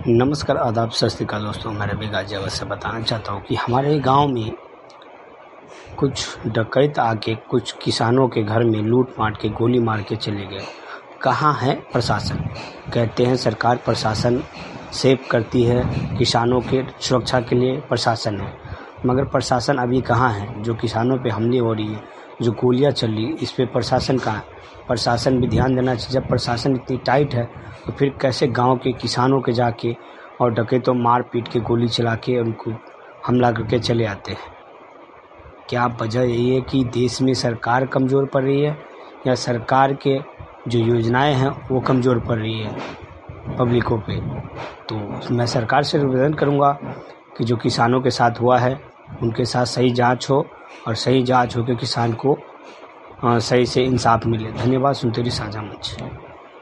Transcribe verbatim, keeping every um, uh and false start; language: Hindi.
नमस्कार, आदाब, सत श्री अकाल दोस्तों। मैं रवि गाजियाबाद से बताना चाहता हूँ कि हमारे गांव में कुछ डकैत आके कुछ किसानों के घर में लूट मार के गोली मार के चले गए। कहाँ है प्रशासन? कहते हैं सरकार प्रशासन सेव करती है, किसानों के सुरक्षा के लिए प्रशासन है, मगर प्रशासन अभी कहाँ है? जो किसानों पे हमले हो रही है, जो गोलियाँ चल रही है, इस पे प्रशासन कहाँ है? प्रशासन भी ध्यान देना चाहिए। जब प्रशासन इतनी टाइट है तो फिर कैसे गांव के किसानों के जाके और डकैतों मार पीट के गोली चला के उनको हमला करके चले आते हैं? क्या वजह यही है कि देश में सरकार कमज़ोर पड़ रही है, या सरकार के जो योजनाएं हैं वो कमज़ोर पड़ रही है पब्लिकों पे? तो मैं सरकार से निवेदन करूँगा कि जो किसानों के साथ हुआ है उनके साथ सही जांच हो और सही जांच हो के किसान को सही से इंसाफ मिले। धन्यवाद। सुनते रहिए साझा मंच।